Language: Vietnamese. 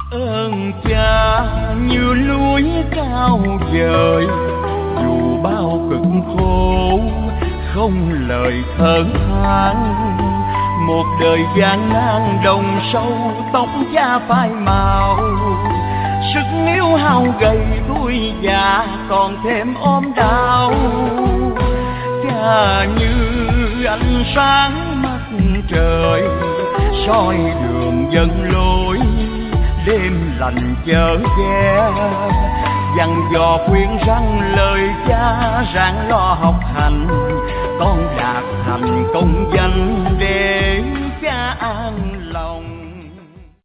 Ơn cha như núi cao vời, dù bao cực khổ không lời thở than. Một đời gian nan đồng sâu, tóc da phai màu, sức yếu hao gầy đuôi già còn thêm ốm đau. Cha như ánh sáng mặt trời, soi đường dẫn lối đêm lạnh chở che. Dặn dò khuyên răng lời cha ráng lo học hành, con đạt thành công danh để cha an